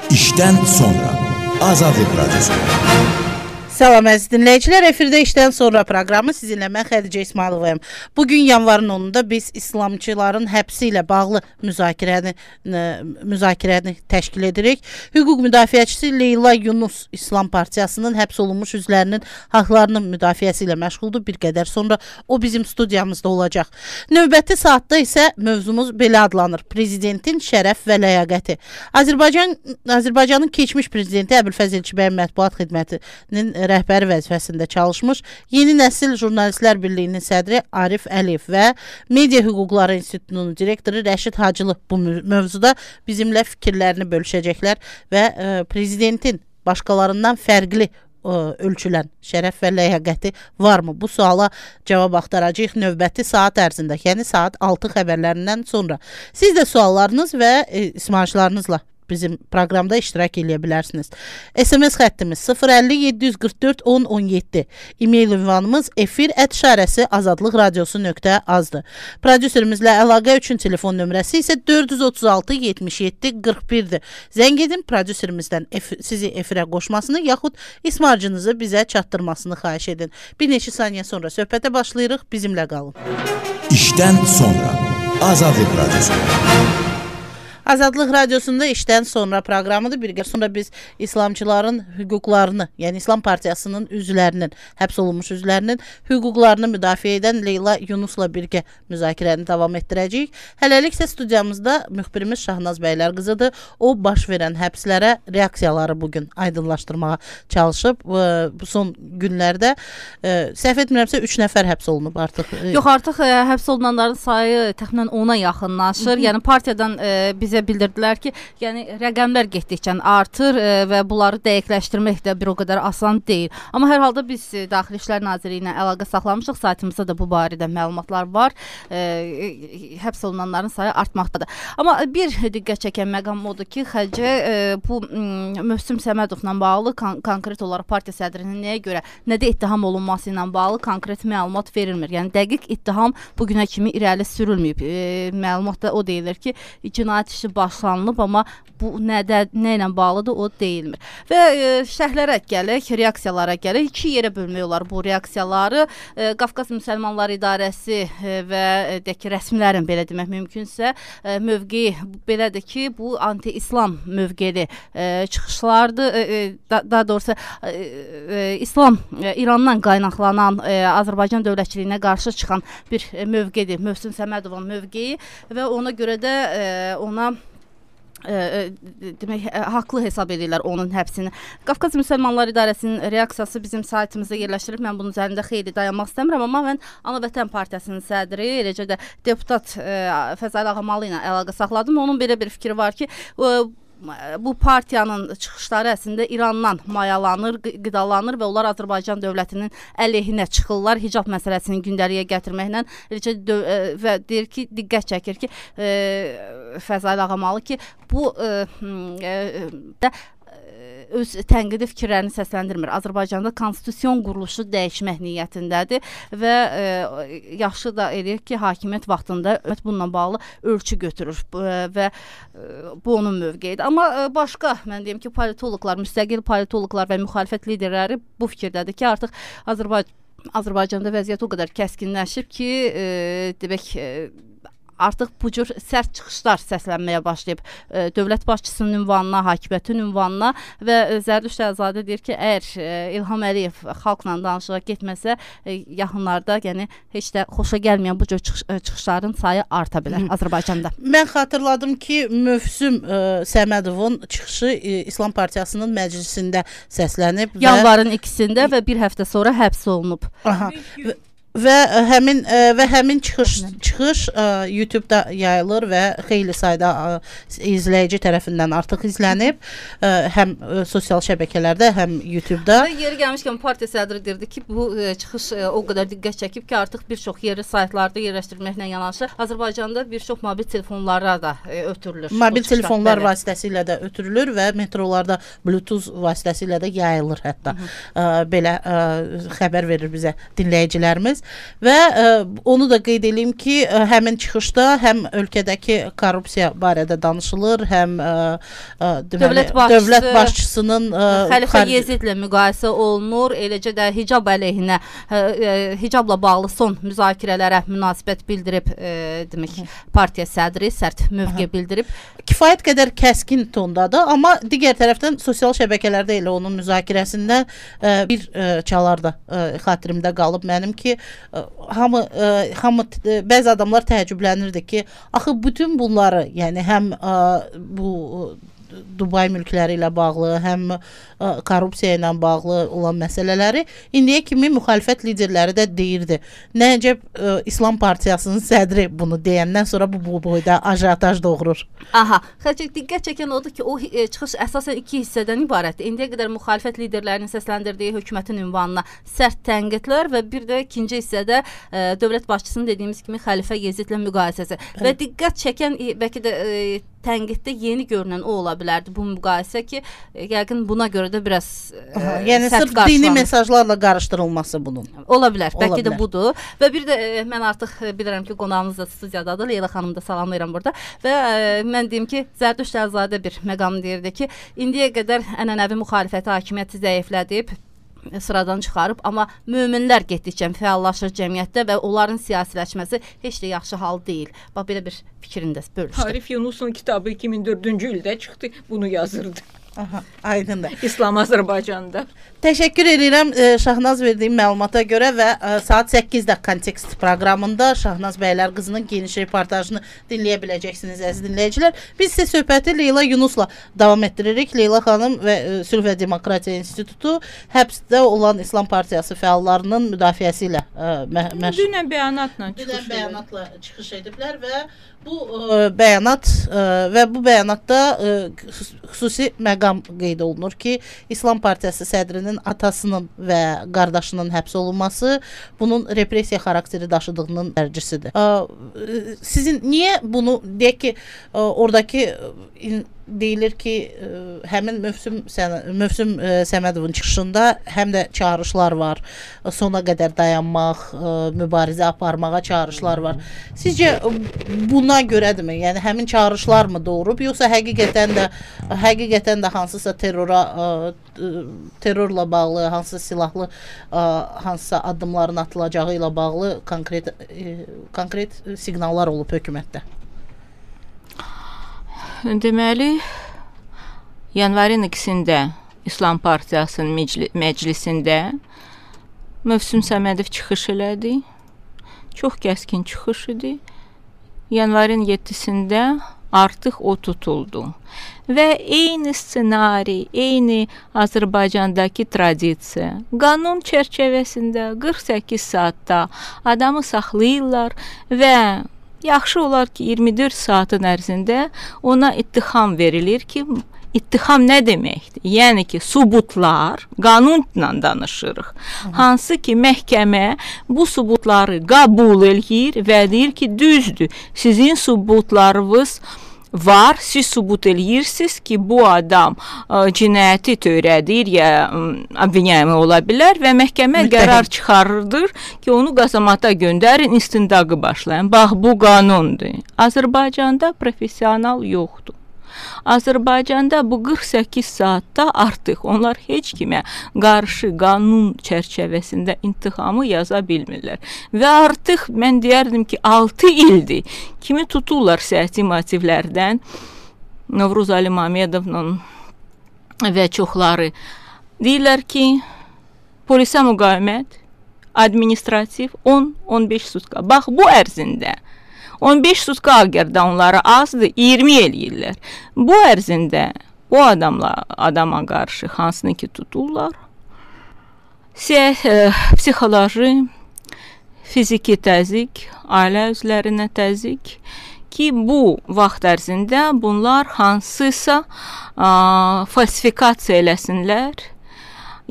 İşdən sonra Azadlıq Radyosu. Salam əziz dinləyicilər, efirdə işdən sonra proqramı sizinlə mən Xədicə İsmayılovayım. Bugün yanvarın 10-da biz İslamçıların həbsi ilə bağlı müzakirəni təşkil edirik. Hüquq müdafiəçisi Leyla Yunus İslam Partiyasının həbs olunmuş üzvlərinin haqlarının müdafiəsi ilə məşğuldur. Bir qədər sonra o bizim studiyamızda olacaq. Növbəti saatda isə mövzumuz belə adlanır: Prezidentin şərəf və ləyaqəti. Azərbaycanın keçmiş prezidenti Əbülfəz Elçibəyin mətbuat xidmətinin rəhbəri vəzifəsində çalışmış Yeni Nəsil Jurnalistlər Birliyinin sədri Arif Əliyev və Media Hüquqları İnstitutunun direktoru Rəşid Hacılı bu mövzuda bizimlə fikirlərini bölüşəcəklər və prezidentin başqalarından fərqli ölçülən şərəf və ləyaqəti varmı? Bu suala cavab axtaracağıq növbəti saat ərzində, yəni saat 6 xəbərlərindən sonra. Siz də suallarınız və ismarışlarınızla bizim proqramda iştirak edə bilərsiniz. SMS xəttimiz 050-744-1017. E-mail ünvanımız efir@azadlıqradiosu.az-dır. Prodüserimizlə əlaqə üçün telefon nömrəsi isə 436-77-41-dir. Zəng edin, prodüserimizdən sizi efirə qoşmasını yaxud ismarcınızı bizə çatdırmasını xahiş edin. Bir neçə saniyə sonra söhbətə başlayırıq. Bizimlə qalın. İşdən sonra Azadlıq Radyosu. Azadlıq Radiosunda işdən sonra proqramıdır. Bir qədər sonra biz İslamçıların hüquqlarını, yəni İslam Partiyasının üzvlərinin, həbs olunmuş üzvlərinin hüquqlarını müdafiə edən Leyla Yunusla birgə müzakirəni davam etdirəcəyik. Hələlik isə studiyamızda müxbirimiz Şahnaz Bəylər qızıdır. O baş verən həbslərə reaksiyaları bugün aydınlaşdırmağa çalışıb. Bu son günlərdə səhv etmirəmsə 3 nəfər həbs olunub artıq. Yox, artıq həbs olunanların sayı təxminən 10-a yaxınlaşır. Yəni partiyadan bizə bildirdilər ki, yəni rəqəmlər getdikcə artır və bunları dəqiqləşdirmək də bir o qədər asan deyil. Amma hər halda biz Daxili İşlər Nazirliyi ilə əlaqə saxlamışıq. Saytımızda da bu barədə məlumatlar var. Həbs olunanların sayı artmaqdadır. Amma bir diqqət çəkən məqam odur ki, Xədicə, bu Möhsüm Səmədovla bağlı konkret olaraq partiya sədrinin nəyə görə, nədə ittiham olunması ilə bağlı konkret məlumat verilmir. Yəni dəqiq ittiham bugünə kimi irəli sürülməyib. Məlumatda o deyilir ki, cinayət işi başlanılıb, amma bu nə ilə bağlıdır, o deyilmir. Və şərhlərə gələk, reaksiyalara gələk. İki yerə bölmək olar bu reaksiyaları. Qafqaz Müsəlmanlar İdarəsi və rəsmilərin, belə demək mümkünsə, mövqeyi belədir ki, bu anti-İslam mövqeli çıxışlardır. Daha doğrusu İslam, İrandan qaynaqlanan Azərbaycan dövlətçiliyinə qarşı çıxan bir mövqedir. Möhsüm Səmədovun mövqeyi və ona görə də ona demək haqlı hesab edirlər onun həbsini. Qafqaz Müsəlmanlar İdarəsinin reaksiyası bizim saytımızda yerləşdirilib. Mən bunun üzərində xeyli dayanmaq istəmirəm, amma mən Ana Vətən Partiyasının sədri, eləcə də deputat Fəzail Ağamalı ilə əlaqə saxladım. Onun belə bir fikri var ki, bu partiyanın çıxışları əslində İrandan mayalanır, qidalanır və onlar Azərbaycan dövlətinin əleyhinə çıxırlar, hicab məsələsini gündəliyə gətirməklə və deyir ki, diqqət çəkir ki, Fəzail Ağamalı ki, bu öz tənqidi fikirlərini səsləndirmir. Azərbaycanda konstitusiyon quruluşu dəyişmək niyyətindədir və yaxşı da eləyir ki, hakimiyyət vaxtında bununla bağlı ölçü götürür və bu onun mövqeyidir. Amma başqa, mən deyim ki, politoloqlar, müstəqil politoloqlar və müxalifət liderləri bu fikirdədir ki, artıq Azərbaycanda vəziyyət o qədər kəskinləşib ki, demək, artıq bu cür sərt çıxışlar səslənməyə başlayıb dövlət başçısının ünvanına, hakimiyyətin ünvanına və Zərdüşt Əlizadə deyir ki, əgər İlham Əliyev xalqla danışığa getməsə, yaxınlarda yəni heç də xoşa gəlməyən bu cür çıxışların sayı arta bilər Azərbaycanda. Mən xatırladım ki, Möhsüm Səmədovun çıxışı İslam Partiyasının məclisində səslənib. Yanvarın 2-sində və bir həftə sonra həbs olunub. Və həmin çıxış YouTube-da yayılır və xeyli sayda izləyici tərəfindən artıq izlənib, həm sosial şəbəkələrdə, həm YouTube-da. Yeri gəlmişkən partiya sədri deyirdi ki, bu çıxış o qədər diqqət çəkib ki, artıq bir çox yerli saytlarda yerləşdirməklə yanaşı Azərbaycanda bir çox mobil telefonlara da ötürülür. Mobil telefonlar vasitəsilə də ötürülür və metrolarda Bluetooth vasitəsilə də yayılır hətta. Belə xəbər verir bizə dinləyicilərimiz. və onu da qeyd edeyim ki, həmin çıxışda həm ölkədəki korrupsiya barədə danışılır, həm dövlət başçısının Xəlifə Yezidlə müqayisə olunur, eləcə də hicab əleyhinə, hicabla bağlı son müzakirələrə münasibət bildirib, demək, partiya sədri sərt mövqe bildirib. Kifayət qədər kəskin tondadır, amma digər tərəfdən sosial şəbəkələrdə elə onun müzakirəsindən bir çalar da xatirimdə qalıb mənim ki, hamı bəzi adamlar təəccüblənirdi ki, axı bütün bunları, yəni həm bu Dubay mülkləri ilə bağlı, həm korrupsiya ilə bağlı olan məsələləri indiyə kimi müxalifət liderləri də deyirdi. Nəcəb İslam Partiyasının sədri bunu deyəndən sonra bu boyda ajotaj doğurur. Aha, diqqət çəkən odur ki, o çıxış əsasən iki hissədən ibarətdir. İndiyə qədər müxalifət liderlərinin səsləndirdiyi hökumətin ünvanına sərt tənqidlər və bir də ikinci hissədə dövlət başçısının dediyimiz kimi Xəlifə Yezidlə müqayisəsi. Və diqqət çəkən bəlkə də tənqiddə yeni görünən o ola bilərdi bu müqayisə ki, yəqin buna görə də biraz yəni sırf dini mesajlarla qarışdırılması bunun. Ola bilər, bəlkə də budur. Və bir də mən artıq bilirəm ki, qonağımız da studiyadadır, Leyla xanım da salamlayıram burada və mən deyim ki, Zərdüşt Əlizadə bir məqam deyirdi ki, indiyə qədər ənənəvi müxalifəti hakimiyyəti zəiflədib, sıradan çıxarıb, amma möminlər getdikcə fəallaşır cəmiyyətdə və onların siyasiləşməsi heç də yaxşı hal deyil. Bax, belə bir fikrində bölüşdü. Arif Yunusun kitabı 2004-cü ildə çıxdı, bunu yazırdı. Aha, aydındır. İslam Azərbaycanda. Təşəkkür edirəm Şahnaz verdiyim məlumata görə və saat 8-də Kontekst proqramında Şahnaz Bəylər qızının geniş reportajını dinləyə biləcəksiniz əziz dinləyicilər. Biz isə söhbəti Leyla Yunusla davam etdiririk. Leyla xanım və Sülh və Demokratiya İnstitutu həbsdə olan İslam Partiyası fəallarının müdafiəsi ilə dünən bəyanatla çıxış ediblər və bu bəyanatda xüsusi məqam qeyd olunur ki, İslam Partiyası sədrinin atasının və qardaşının həbs olunması bunun repressiya xarakteri daşıdığının hərcisidir. Sizin niyə bunu, deyək ki, oradakı deyilir ki, həmin Mövsüm Səmədovun çıxışında həm də çağırışlar var, sona qədər dayanmaq, mübarizə aparmağa çağırışlar var. Sizcə buna görədirmi? Yəni həmin çağırışlar mı doğurub, yoxsa həqiqətən də hansısa terrorla bağlı, hansısa silahlı, hansısa addımların atılacağı ilə bağlı konkret siqnallar olub hökumətdə? Deməli, yanvarın 2-də İslam Partiyasının məclisində Mövsüm Səmədov çıxış elədi. Çox kəskin çıxış idi. Yanvarın 7-də artıq o tutuldu. Və eyni ssenari, eyni Azərbaycandakı tradisiya, qanun çərçivəsində 48 saatda adamı saxlayırlar və yaxşı olar ki, 24 saatın ərzində ona ittiham verilir ki, ittiham nə deməkdir? Yəni ki, subutlar, qanunla danışırıq. Hansı ki, məhkəmə bu subutları qəbul eləyir və deyir ki, düzdür, sizin subutlarınız var, siz sübut eləyirsiniz ki, bu adam cinayəti törədir ya обвиняемый ola bilər və məhkəmə qərar çıxarırdır ki, onu qazamata göndərin, istintaqı başlayın. Bax, bu qanundur. Azərbaycanda professional yoxdur. Azərbaycanda bu 48 saatda artıq onlar heç kimə qarşı qanun çərçivəsində intihamı yaza bilmirlər. Və artıq mən deyərdim ki, 6 ildir kimi tuturlar siyasi motivlərdən. Novruz Ali Mamedov'un və çoxları deyirlər ki, polisə müqavimət, administrativ 10-15 sutka. Bax, bu ərzində 15 sutka əgər də onlara azdır, 20 eləyirlər. Bu ərzində o adama qarşı hansını ki tuturlar, psixoloji, fiziki təzyiq, ailə üzvlərinə təzyiq ki, bu vaxt ərzində bunlar hansısa falsifikasiya eləsinlər,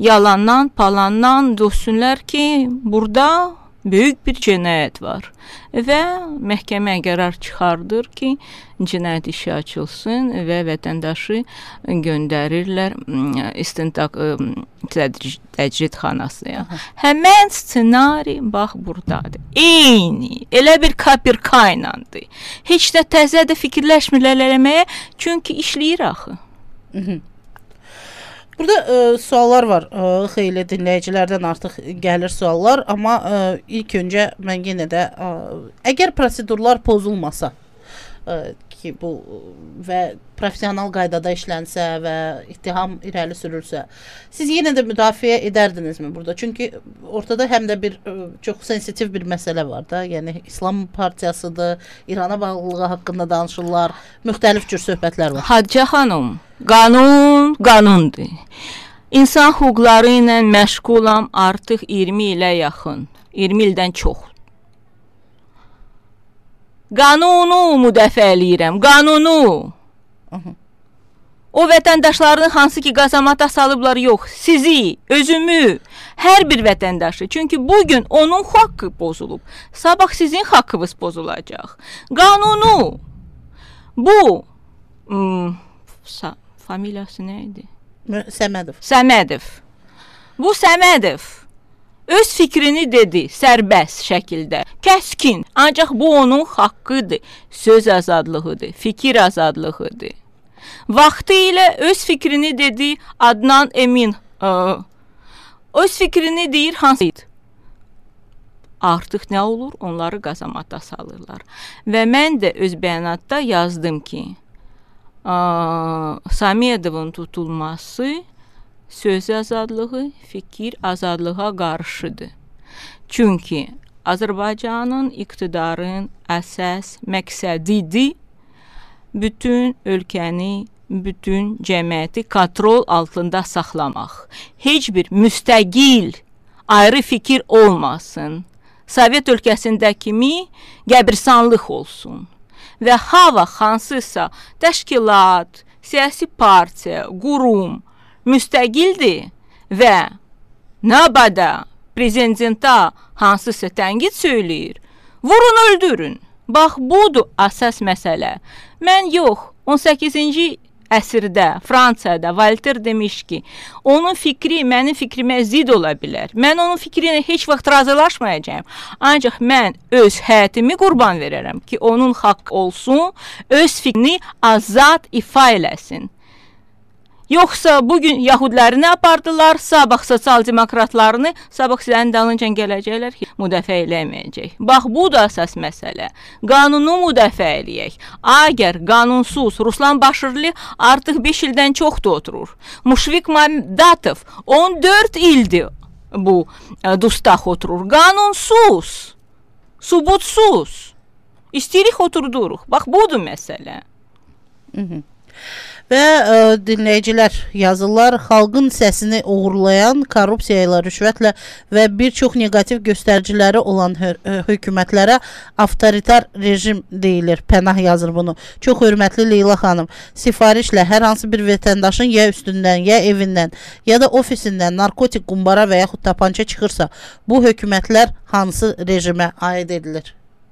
yalandan, palandan döksünlər ki, burada böyük bir cinayət var və məhkəmə qərar çıxardır ki, cinayət işi açılsın və vətəndaşı göndərirlər istintaq təcrid xanasına. Həmən ssenari bax burdadır. Eyni, elə bir kapirka ilandır. Heç də təzə də fikirləşmirlər eləməyə, çünki işləyir axı. Burada suallar var. Xeyli dinləyicilərdən artıq gəlir suallar, amma ilk öncə mən yenə də əgər prosedurlar pozulmasa ki, bu və professional qaydada işlənsə və ittiham irəli sürülsə, siz yenə də müdafiə edərdinizmi burada? Çünki ortada həm də bir çox sensitiv bir məsələ var da, yəni İslam partiyasıdır, İrana bağlılığı haqqında danışırlar, müxtəlif cür söhbətlər var. Hacca xanım, qanun qanundur. İnsan hüquqları ilə məşğulam artıq 20 ilə yaxın, 20 ildən çox. Qanunu müdafiə eləyirəm, qanunu. O vətəndaşların hansı ki qazamata salıblar, yox, sizi, özümü, hər bir vətəndaşı. Çünki bugün onun haqqı pozulub, sabah sizin haqqınız pozulacaq. Qanunu, bu, familiyası nə idi? Səmədov. Səmədov. Bu Səmədov öz fikrini dedi sərbəst şəkildə, kəskin, ancaq bu onun haqqıdır, söz azadlığıdır, fikir azadlığıdır. Vaxtı ilə öz fikrini dedi Adnan Emin, öz fikrini deyir hansıydı. Artıq nə olur? Onları qazamata salırlar. Və mən də öz bəyanatda yazdım ki, Səmədovun tutulması söz azadlığı, fikir azadlığa qarşıdır. Çünki Azərbaycanın iqtidarın əsas məqsədidir bütün ölkəni, bütün cəmiyyəti kontrol altında saxlamaq. Heç bir müstəqil, ayrı fikir olmasın. Sovet ölkəsində kimi qəbirstanlıq olsun. Və hava hansısa təşkilat, siyasi partiya, qurum müstəqildir və nabada prezidenta hansısa tənqid söyləyir, vurun, öldürün. Bax, budur əsas məsələ. Mən yox, 18-ci əsrdə, Fransada Voltaire demiş ki, onun fikri mənim fikrimə zid ola bilər. Mən onun fikri ilə heç vaxt razılaşmayacağım. Ancaq mən öz həyatımı qurban verərəm ki, onun haqqı olsun, öz fikrini azad ifa eləsin. Yoxsa bugün Yahudilərini apardılar, sabah sosial-demokratlarını, sabah sizlərin dalınca gələcəklər ki, müdafiə eləməyəcək. Bax, bu da əsas məsələ. Qanunu müdafiə eləyək. Əgər qanunsuz Ruslan Başırlı artıq 5 ildən çoxdur oturur. Muşvik Mamdatov 14 ildir bu dustaq oturur. Qanunsuz, subutsuz. İstəyirik oturduruq. Bax, budur məsələ. Və dinləyicilər yazırlar, xalqın səsini oğurlayan, korrupsiya ilə, rüşvətlə və bir çox negativ göstəriciləri olan hökumətlərə avtoritar rejim deyilir. Pənah yazır bunu. Çox hörmətli Leyla xanım, sifarişlə hər hansı bir vətəndaşın ya üstündən, ya evindən, ya da ofisindən narkotik, qumbara və yaxud tapança çıxırsa, bu hökumətlər hansı rejimə aid edilir?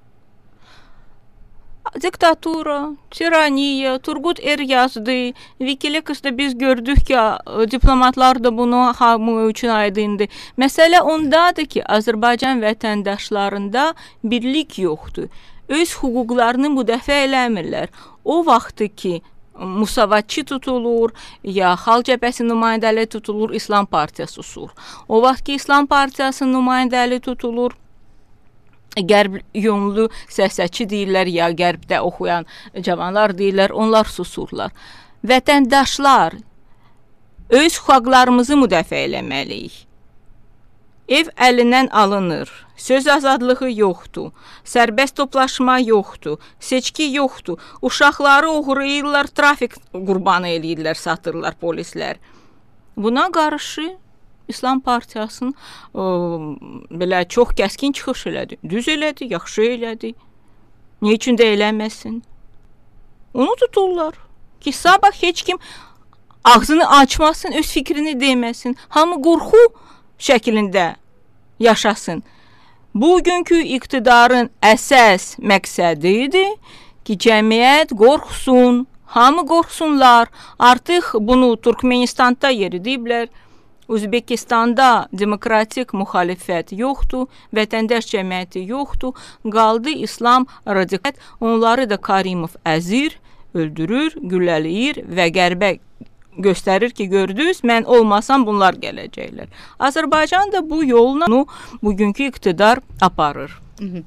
Diktatura, tiraniya, Turgut yazdı. Wikileaks'da biz gördük ki, diplomatlar da bunu hamı üçün aydındır. Məsələ ondadır ki, Azərbaycan vətəndaşlarında birlik yoxdur. Öz hüquqlarını müdafiə eləmirlər. O vaxtı ki, musavatçı tutulur, ya Xalq Cəbhəsi nümayəndəli tutulur, İslam Partiyası susur. O vaxt ki, İslam Partiyası nümayəndəli tutulur, qərb yönlü səsəçi deyirlər, ya qərbdə oxuyan cavanlar deyirlər, onlar susurlar. Vətəndaşlar, öz hüquqlarımızı müdafiə eləməliyik. Ev əlindən alınır, söz azadlığı yoxdur, sərbəst toplaşma yoxdur, seçki yoxdur, uşaqları oğurlayırlar, trafik qurbanı eləyirlər, satırlar polislər. Buna qarşı İslam Partiyasının belə çox kəskin çıxış elədi. Düz elədi, yaxşı elədi. Nə üçün də eləməsin? Onu tuturlar ki, sabah heç kim ağzını açmasın, öz fikrini deməsin. Hamı qorxu şəklində yaşasın. Bugünkü iqtidarın əsas məqsədi idi ki, cəmiyyət qorxsun, hamı qorxsunlar. Artıq bunu Türkmenistanda yeridiblər. Özbekistanda demokratik müxalifət yoxdur, vətəndaş cəmiyyəti yoxdur. Qaldı İslam radikal. Onları da Karimov əzir, öldürür, güllələyir və qərbə göstərir ki, gördünüz, mən olmasam bunlar gələcəklər. Azərbaycan da bu yolla bugünkü iqtidar aparır.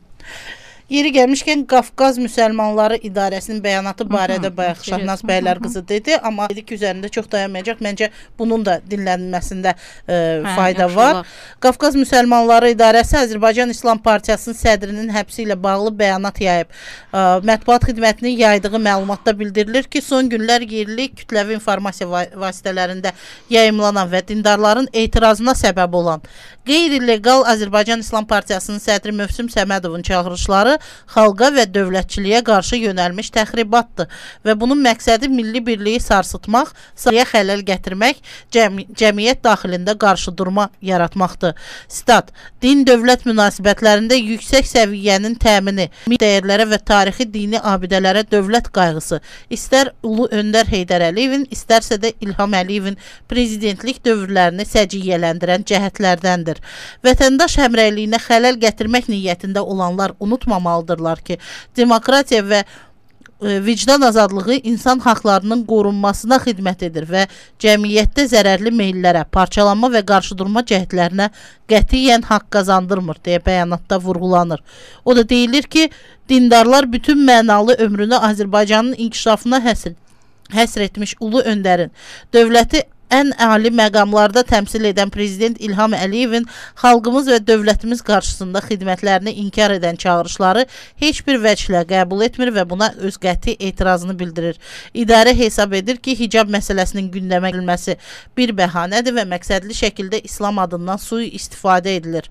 Yeri gəlmişkən Qafqaz Müsəlmanları İdarəsinin bəyanatı barədə bayaq Şahnaz bəylər qızı dedi, amma dedi ki, üzərində çox dayanmayacaq. Məncə bunun da dinlənməsində fayda var. Qafqaz Müsəlmanları İdarəsi Azərbaycan İslam Partiyasının sədrinin həbsi ilə bağlı bəyanat yayıb. Mətbuat xidmətinin yaydığı məlumatda bildirilir ki, son günlər yerli kütləvi informasiya vasitələrində yayımlanan və dindarların etirazına səbəb olan qeyri-legal Azərbaycan İslam Partiyasının sədri Mövsüm Səmədovun çağırışları xalqa və dövlətçiliyə qarşı yönəlmiş təxribatdır və bunun məqsədi milli birliyi sarsıtmaq, sayıya xələl gətirmək, cəmiyyət daxilində qarşıdurma yaratmaqdır. Sitat, din-dövlət münasibətlərində yüksək səviyyənin təmini, dəyərlərə və tarixi dini abidələrə dövlət qayğısı, istər Ulu Öndər Heydər Əliyevin, istərsə də İlham Əliyevin prezidentlik dövrlərini səciyyələndirən cəhətlərdəndir. Vətəndaş həmrəyliyinə xələl gətirmək niyyətində olanlar unutmamalıdırlar ki, demokratiya və vicdan azadlığı insan haqlarının qorunmasına xidmət edir və cəmiyyətdə zərərli meyllərə, parçalanma və qarşıdurma cəhdlərinə qətiyyən haqq qazandırmır deyə bəyanatda vurğulanır. O da deyilir ki, dindarlar bütün mənalı ömrünü Azərbaycanın inkişafına həsr etmiş Ulu Öndərin, dövləti ən ali məqamlarda təmsil edən Prezident İlham Əliyevin xalqımız və dövlətimiz qarşısında xidmətlərini inkar edən çağırışları heç bir vəclə qəbul etmir və buna öz qəti etirazını bildirir. İdarə hesab edir ki, hicab məsələsinin gündəmə gəlməsi bir bəhanədir və məqsədli şəkildə İslam adından sui istifadə edilir.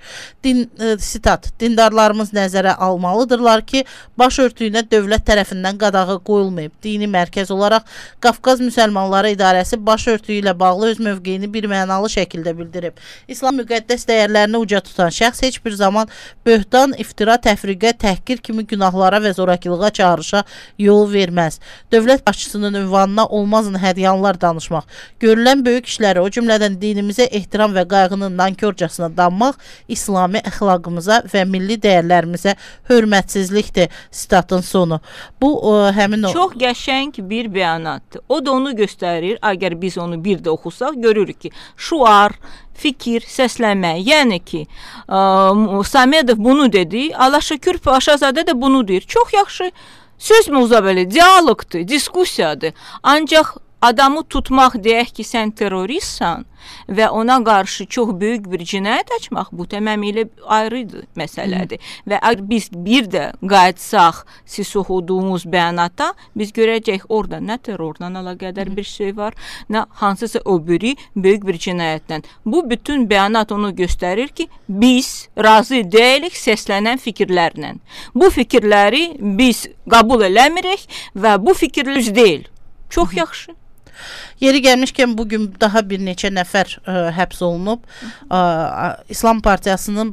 Sitat, dindarlarımız nəzərə almalıdırlar ki, başörtüyünə dövlət tərəfindən qadağı qoyulmayıb. Dini mərkəz olaraq Qafqaz Müsəlmanları İdarəsi başörtüyü ilə bağlı öz mövqeyini bir mənalı şəkildə bildirib. İslam müqəddəs dəyərlərini uca tutan şəxs heç bir zaman böhtan, iftira, təfriqə, təhqir kimi günahlara və zorakılığa çağırışa yol verməz. Dövlət başçısının ünvanına olmazın hədyanlar danışmaq, görülən böyük işləri, o cümlədən dinimizə ehtiram və qayğının nankorcasına danmaq İslami əxlaqımıza və milli dəyərlərimizə hörmətsizlikdir. Sitatın sonu. Bu həmin o... Çox qəşəng bir bəyanatdır. O da onu göstərir, əgər biz onu bir də oxusaq, görürük ki, şuar, fikir, səslənmə, yəni ki, Səmədov bunu dedi, Alaşəkür Paşazadə də bunu deyir. Çox yaxşı söz müzə belə, dialoqdur, diskusiyadır. Ancaq adamı tutmaq, deyək ki, sən terroristsən və ona qarşı çox böyük bir cinayət açmaq, bu tamamilə ayrıdır məsələdir. Və biz bir də qayıtsaq siz oxuduğumuz bəyanata, biz görəcək orada nə terrorla əlaqədar bir şey var, nə hansısa o biri böyük bir cinayətdən. Bu bütün bəyanat onu göstərir ki, biz razı deyilik səslənən fikirlərlə. Bu fikirləri biz qəbul eləmirik və bu fikirlər düz deyil. Çox yaxşı. Yeri gəlmişkən bugün daha bir neçə nəfər həbs olunub. İslam Partiyasının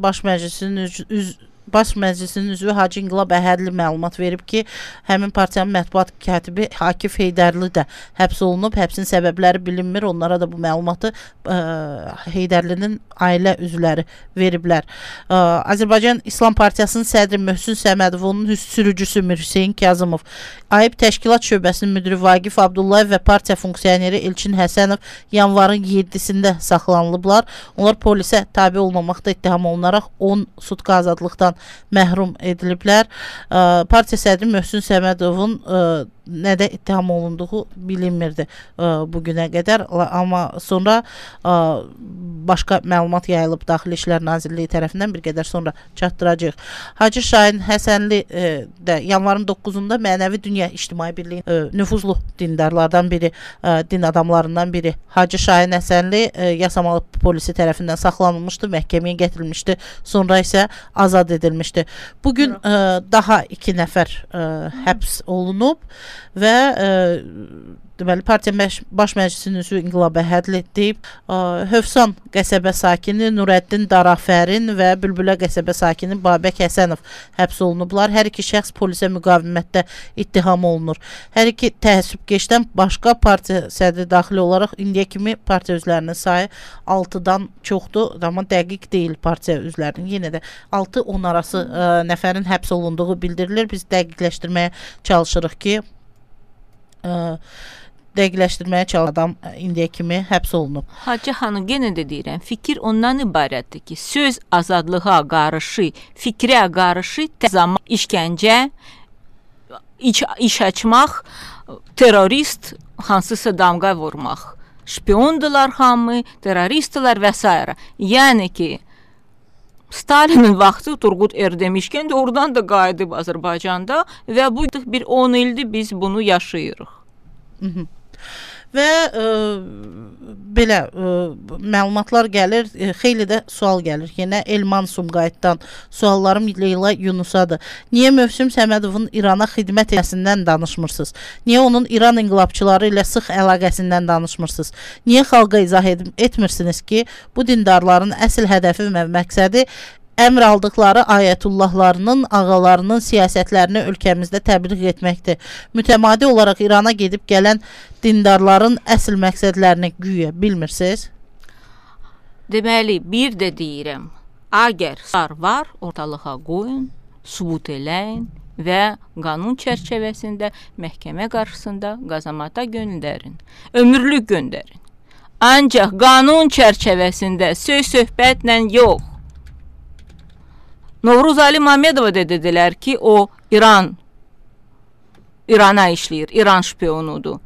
Baş Məclisinin üzvü Hacı İnqilab Əhədli məlumat verib ki, həmin partiyanın mətbuat katibi Akif Heydərli də həbs olunub. Həbsin səbəbləri bilinmir. Onlara da bu məlumatı Heydərlinin ailə üzvləri veriblər. Azərbaycan İslam Partiyasının sədri Möhsün Səmədov, onun sürücüsü Hüseyn Kazımov, Ayıb Təşkilat Şöbəsinin müdiri Vaqif Abdullayev və partiya funksioneri Elçin Həsənov yanvarın 7-sində saxlanılıblar. Onlar polisə tabi olmamaqda ittiham olunaraq 10 sutka azadlıqdan məhrum ediliblər. Partiya sədri Möhsün Səmədovun nədə ittiham olunduğu bilinmirdi bugünə qədər, amma sonra başqa məlumat yayılıb Daxili İşlər Nazirliyi tərəfindən, bir qədər sonra çatdıracaq. Hacı Şahin Həsənli də yanvarın 9-unda Mənəvi Dünya İctimai Birliyi nüfuzlu dindarlardan biri, din adamlarından biri Hacı Şahin Həsənli Yasamalı polisi tərəfindən saxlanılmışdı, məhkəməyə gətirilmişdi, sonra isə azad edilmişdi. Bugün daha 2 nəfər həbs olunub və deməli partiya baş məclisinin üzvü İnqilab Əhədli deyib, Hövsan qəsəbə sakini Nurəddin Darafərin və Bülbülə qəsəbə sakini Babək Həsənov həbs olunublar. Hər iki şəxs polisə müqavimətdə ittiham olunur. Hər iki təəssübkeşdən başqa partiya sədri daxil olaraq indiyə kimi partiya üzvlərinin sayı 6-dan çoxdur, amma dəqiq deyil partiya üzvlərinin. Yenə də 6-10 arası nəfərin həbs olunduğu bildirilir. Biz dəqiqləşdirməyə çalışırıq ki, adam indiyə kimi həbs olunub. Hacı xanım, yenə də deyirəm, fikir ondan ibarətdir ki, söz azadlığa qarşı, fikrə qarşı zaman işgəncə, iş açmaq, terrorist hansısa damğa vurmaq, şpiyondular hamı, terroristlər və s. Yəni ki, Stalinin vaxtı Turgut demişkən də oradan da qayıdıb Azərbaycanda və bu bir 10 ildir biz bunu yaşayırıq. Və belə məlumatlar gəlir, xeyli də sual gəlir. Yenə Elman Sumqayıtdan suallarım Leyla Yunusadır. Niyə Mövsüm Səmədovun İrana xidmət etməsindən danışmırsınız? Niyə onun İran inqilabçıları ilə sıx əlaqəsindən danışmırsınız? Niyə xalqa izah etmirsiniz ki, bu dindarların əsl hədəfi və məqsədi əmr aldıqları ayətullahlarının, ağalarının siyasətlərini ölkəmizdə təbliğ etməkdir. Mütəmadi olaraq İrana gedib gələn dindarların əsl məqsədlərini güya bilmirsiniz? Deməli, bir də deyirəm, əgər var, ortalığa qoyun, sübut eləyin və qanun çərçivəsində məhkəmə qarşısında qazamata göndərin, ömürlük göndərin. Ancaq qanun çərçivəsində söz-söhbətlə yox. Novruz Ali Məmmədova dedilər ki, o İrana işləyir, İran şpiyonudur.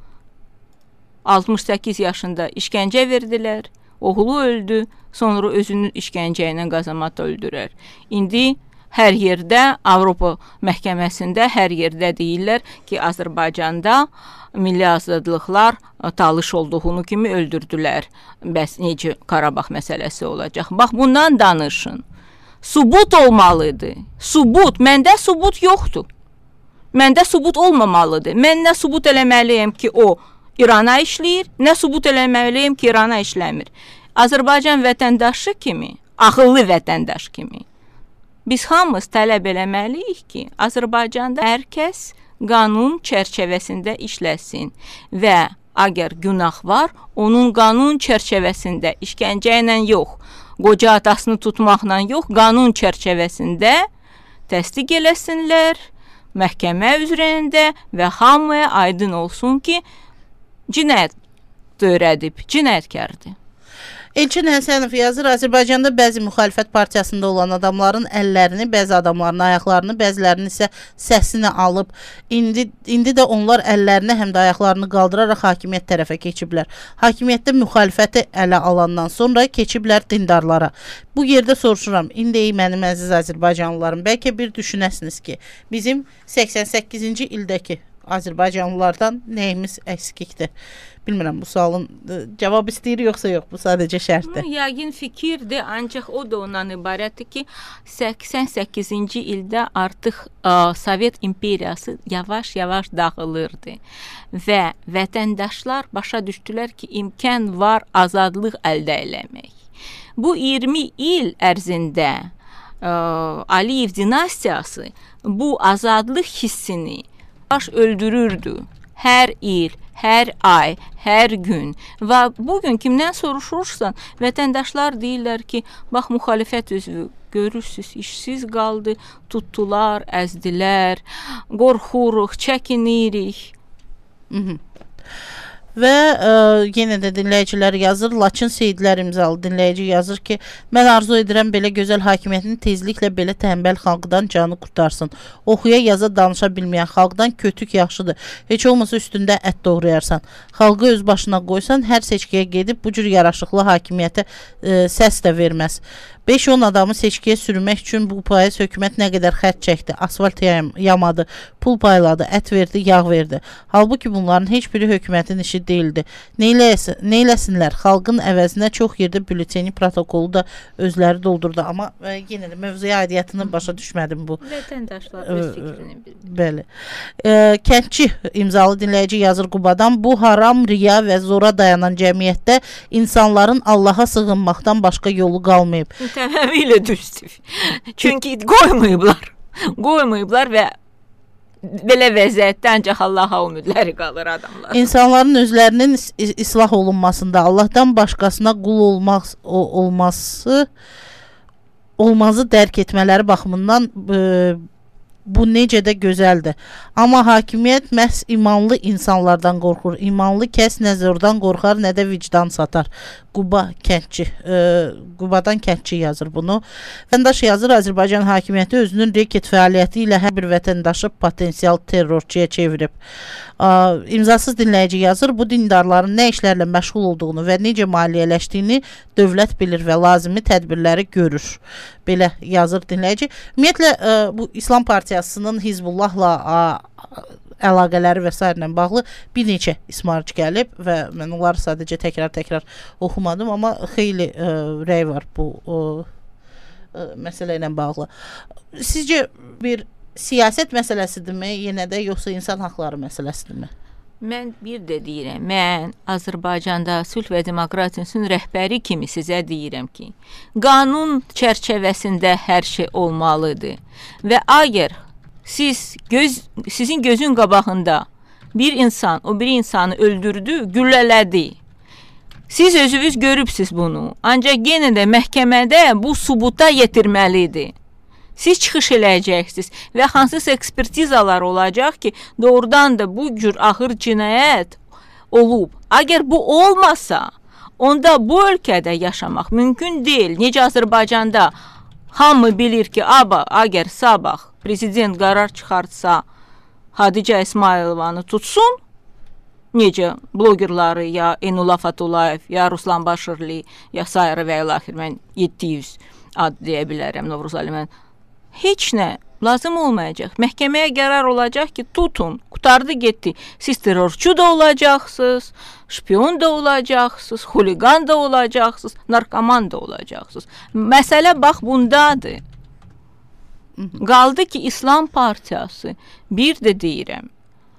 68 yaşında işgəncə verdilər, oğlu öldü, sonra özünü işgəncə ilə qazamata öldürər. İndi hər yerdə, Avropa məhkəməsində hər yerdə deyirlər ki, Azərbaycanda milli azadlıqlar talış olduğunu kimi öldürdülər. Bəs necə Qarabağ məsələsi olacaq? Bax, bundan danışın. Subut olmalıdır. Subut. Məndə subut yoxdur. Məndə subut olmamalıdır. Mən nə subut eləməliyim ki, o İrana işləyir, nə subut eləməliyim ki, İrana işləmir. Azərbaycan vətəndaşı kimi, ağıllı vətəndaş kimi biz hamımız tələb eləməliyik ki, Azərbaycanda hər kəs qanun çərçivəsində işləsin və əgər günah var, onun qanun çərçivəsində işgəncə ilə yox, qoca atasını tutmaqla yox, qanun çərçivəsində təsdiq eləsinlər, məhkəmə üzrəndə və hamıya aydın olsun ki, cinayət törədib, cinayətkardır. Elçin Həsənov yazır, Azərbaycanda bəzi müxalifət partiyasında olan adamların əllərini, bəzi adamların ayaqlarını, bəzilərinin isə səsini alıb, indi də onlar əllərini həm də ayaqlarını qaldıraraq hakimiyyət tərəfə keçiblər. Hakimiyyətdə müxalifəti ələ alandan sonra keçiblər dindarlara. Bu yerdə soruşuram, indi mənim əziz Azərbaycanlılarım, bəlkə bir düşünəsiniz ki, bizim 88-ci ildəki Azərbaycanlılardan nəyimiz eksikdir? Bilmirəm, bu sualın cavab istəyir, yoxsa yox, bu sadəcə şərtdir. Yəqin fikirdir, ancaq o da ondan ibarətdir ki, 88-ci ildə artıq Sovet imperiyası yavaş-yavaş dağılırdı və vətəndaşlar başa düşdülər ki, imkan var azadlıq əldə eləmək. Bu 20 il ərzində Aliyev dinastiyası bu azadlıq hissini baş öldürürdü. Hər il, hər ay, hər gün və bugün kimdən soruşursan, vətəndaşlar deyirlər ki, bax, müxalifət üzvü görürsünüz, işsiz qaldı, tutdular, əzdilər, qorxuruq, çəkinirik. Və yenə də dinləyicilər yazır, Laçın Seyidlər imzalı dinləyici yazır ki, mən arzu edirəm belə gözəl hakimiyyətin tezliklə belə tənbəl xalqdan canı qurtarsın. Oxuya yaza danışa bilməyən xalqdan kötük yaxşıdır. Heç olmasa üstündə ət doğrayarsan. Xalqı öz başına qoysan, hər seçkiyə gedib bu cür yaraşıqlı hakimiyyətə səs də verməz. 5-10 adamı seçkiyə sürmək üçün bu payız hökumət nə qədər xərc çəkdi, asfalt yamadı, pul payladı, ət verdi, yağ verdi. Halbuki bunların heç biri hökumətin işi deyildi. Neyləsinlər? Xalqın əvəzinə çox yerdə bülleteni protokolu da özləri doldurdu. Amma yenə də mövzuya aidiyyətini başa düşmədim bu. Vətəndaşlar öz fikrini bildir. Bəli. Kəndçi imzalı dinləyici yazır Qubadan. Bu haram, riya və zora dayanan cəmiyyətdə insanların Allaha sığınmaqdan başqa yolu qalmayıb. Tamamilə düzdür. Çünki qoymayıblar və belə vəziyyətdə ancaq Allaha ümidləri qalır adamlar. İnsanların özlərinin islah olunmasında Allahdan başqasına qul olmazı dərk etmələri baxımından bu necə də gözəldir. Amma hakimiyyət məhz imanlı insanlardan qorxur. İmanlı kəs nə zordan qorxar, nə də vicdan satar. Qubadan kəndçi yazır bunu. Vətəndaş yazır, Azərbaycan hakimiyyəti özünün reket fəaliyyəti ilə hər bir vətəndaşı potensial terrorçuya çevirib. İmzasız dinləyici yazır, bu dindarların nə işlərlə məşğul olduğunu və necə maliyyələşdiyini dövlət bilir və lazımi tədbirləri görür. Belə yazır dinləyici. Ümumiyyətlə, bu İslam Partiyasının Hizbullahla əlaqələri və s. ilə bağlı bir neçə ismarc gəlib və mən onları sadəcə təkrar oxumadım, amma xeyli rəy var bu məsələ ilə bağlı. Sizcə bir siyasət məsələsidirmi, yenə də yoxsa insan haqları məsələsidirmi? Mən bir də deyirəm, mən Azərbaycanda sülh və demokratiyasının rəhbəri kimi sizə deyirəm ki, qanun çərçivəsində hər şey olmalıdır və əgər sizin gözün qabağında bir insan o bir insanı öldürdü, güllələdi. Siz özünüz görübsünüz bunu, ancaq yenə də məhkəmədə bu sübuta yetirməlidir. Siz çıxış eləyəcəksiniz və hansısa ekspertizalar olacaq ki, doğrudan da bu cür ağır cinayət olub. Əgər bu olmasa, onda bu ölkədə yaşamaq mümkün deyil. Necə Azərbaycanda hamı bilir ki, əgər sabah prezident qərar çıxartsa, Hadicə İsmailovanı tutsun, necə blogerları ya Enula Fatulayev, ya Ruslan Başırlı, ya sairə və ilaxir, mən 700 ad deyə bilərəm Novruz Alimən. Heç nə lazım olmayacaq. Məhkəməyə qərar olacaq ki, tutun, qutardı getdi. Siz terrorçu da olacaqsınız, şpion da olacaqsınız, xuligan da olacaqsınız, narkoman da olacaqsınız. Məsələ bax bundadır. Qaldı ki, İslam Partiyası, bir də deyirəm,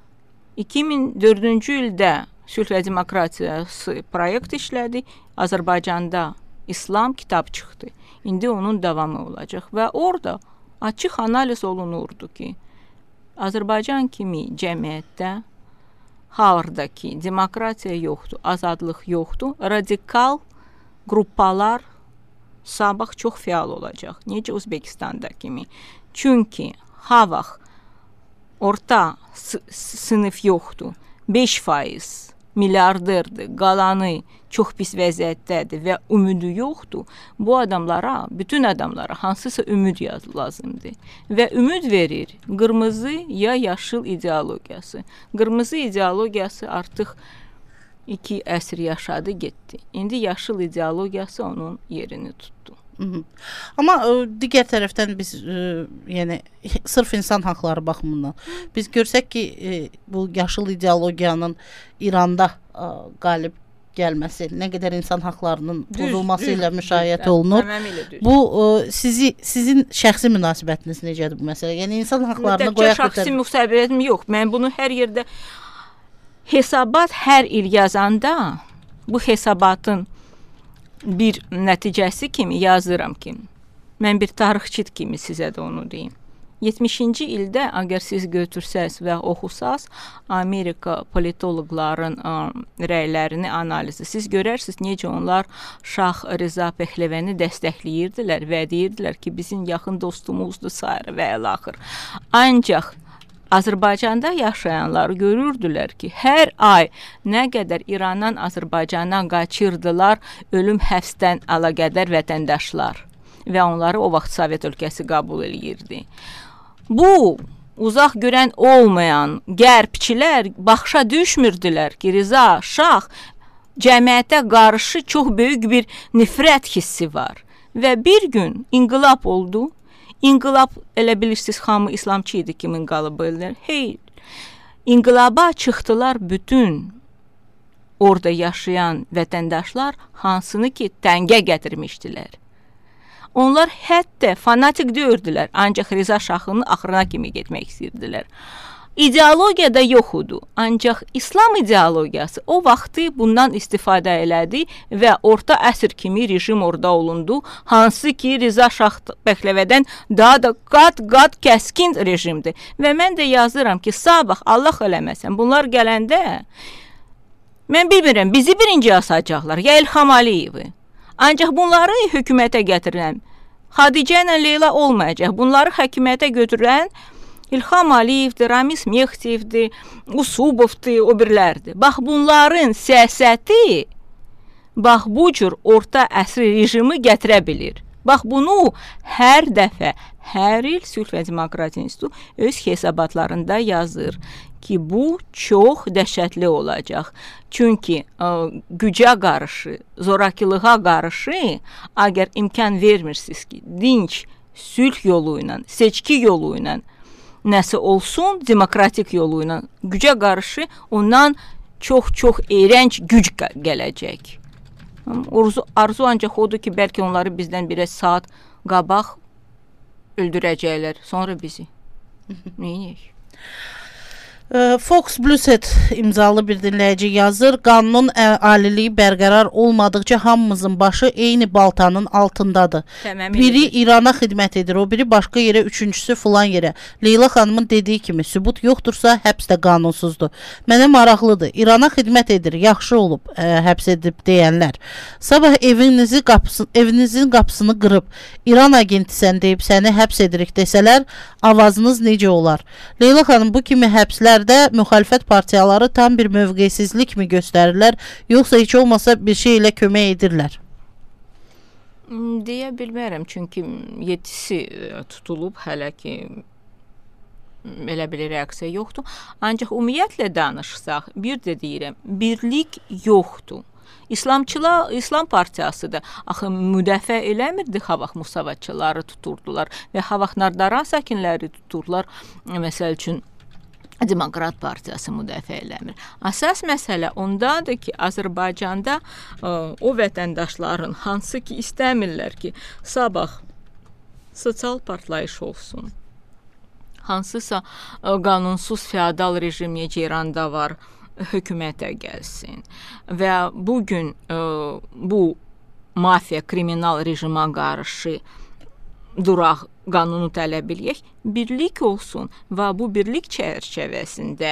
2004-cü ildə Sülh və Demokratiyası proyekt işlədi, Azərbaycanda İslam kitab çıxdı. İndi onun davamı olacaq və orada açıq analiz olunurdu ki, Azərbaycan kimi cəmiyyətdə hardakı demokratiya yoxdur, azadlıq yoxdur, radikal qruppalar sabah çox fəal olacaq. Necə Özbəkistanda kimi. Çünki havaq orta sınıf yoxdur. 5% milyarderdir, qalanı çox pis vəziyyətdədir və ümidi yoxdur. Bu adamlara, bütün adamlara hansısa ümid lazımdır. Və ümid verir qırmızı ya yaşıl ideologiyası. Qırmızı ideologiyası artıq 2 əsr yaşadı, getdi. İndi yaşıl ideologiyası onun yerini tutdu. Amma digər tərəfdən biz yəni sırf insan haqları baxımından biz görsək ki, bu yaşıl ideologiyanın İranda qalib gəlməsi, nə qədər insan haqlarının pozulması ilə müşahidə olunur. Bu sizin şəxsi münasibətiniz necədir bu məsələ? Yəni insan haqlarını qoyaq götürək. Şəxsi münasibətim yox. Mən bunu hər yerdə hesabat hər il yazanda bu hesabatın bir nəticəsi kimi yazıram ki, mən bir tarixçi kimi sizə də onu deyim. 70-ci ildə əgər siz götürsəz və oxusaz Amerika politologların rəylərini analizi, siz görərsiniz necə onlar Şah Rıza Pəhləvəni dəstəkləyirdilər və deyirdilər ki, bizim yaxın dostumuzdur sairə və əlaxır. Ancaq Azərbaycanda yaşayanlar görürdülər ki, hər ay nə qədər İrandan Azərbaycana qaçırdılar ölüm həbsdən əlaqədar vətəndaşlar və onları o vaxt Sovet ölkəsi qəbul eləyirdi. Bu, uzaq görən olmayan qərbçilər başa düşmürdülər ki, Rıza Şah cəmiyyətə qarşı çox böyük bir nifrət hissi var və bir gün inqilab oldu. İnqilab, elə bilirsiniz, hamı İslamçı idi kimin qalıbı ellər. Hey, inqilaba çıxdılar bütün orada yaşayan vətəndaşlar hansını ki təngə gətirmişdilər. Onlar hətta fanatik deyildilər, ancaq Rza Şahının axırına kimi getmək istəyirdilər. İdeologiya da yox idi, ancaq İslam ideologiyası o vaxtı bundan istifadə elədi və orta əsr kimi rejim orada olundu, hansı ki Rza Şah Pəhləvədən daha da qat-qat kəskin rejimdir. Və mən də yazıram ki, sabah Allah eləməsən bunlar gələndə, mən bilmirəm, bizi birinci asacaqlar, ya İlham Əliyevi. Ancaq bunları hökumətə gətirən Xadicə ilə Leyla olmayacaq. Bunları hökumətə götürən İlham Əliyevdir, Ramiz Mehdiyevdir, Usubovdur, o birlərdir. Bax, bunların siyasəti, bax, bu cür orta əsr rejimi gətirə bilir. Bax, bunu hər dəfə, hər il Sülh və Demokratiya İnstitutu öz hesabatlarında yazır ki, bu çox dəhşətli olacaq. Çünki gücə qarşı, zorakılığa qarşı, əgər imkan vermirsiniz ki, dinç, sülh yolu ilə, seçki yolu ilə nəsə olsun, demokratik yolu ilə gücə qarşı ondan çox-çox iyrənc güc gələcək. Arzu ancaq odur ki, bəlkə onları bizdən bir saat qabaq öldürəcəklər, sonra bizi. Neyək? Fox Blueset imzalı bir dinləyici yazır. Qanunun aliliyi bərqərar olmadıqca hamımızın başı eyni baltanın altındadır. Biri İrana xidmət edir, o biri başqa yerə, üçüncüsü filan yerə. Leyla xanımın dediyi kimi sübut yoxdursa həbs də qanunsuzdur. Mənə maraqlıdır. İrana xidmət edir, yaxşı olub həbs edib deyənlər. Sabah evinizin qapısını qırıb İran agentisən deyib səni həbs edirik desələr, avazınız necə olar? Leyla xanım, bu kimi həbslər müxalifət partiyaları tam bir mövqesizlik mi göstərirlər, yoxsa heç olmasa bir şey ilə kömək edirlər? Deyə bilmərəm, çünki 7-si tutulub, hələ ki elə bir reaksiya yoxdur. Ancaq ümumiyyətlə danışsaq, bir də deyirəm, birlik yoxdur. İslam partiyası da axı müdafiə eləmirdi, Xavaq Musavatçıları tuturdular və Xavaq Nardaran sakinləri tuturdular, məsəl üçün Demokrat Partiyası müdafiə eləmir. Əsas məsələ ondadır ki, Azərbaycanda o vətəndaşların hansı ki istəmirlər ki, sabah sosial partlayış olsun, hansısa qanunsuz feodal rejim necə İranda var, hökumətə gəlsin və bugün bu mafiya, kriminal rejimə qarşı duraq, qanunu tələb eləyək, birlik olsun və bu birlik çərçivəsində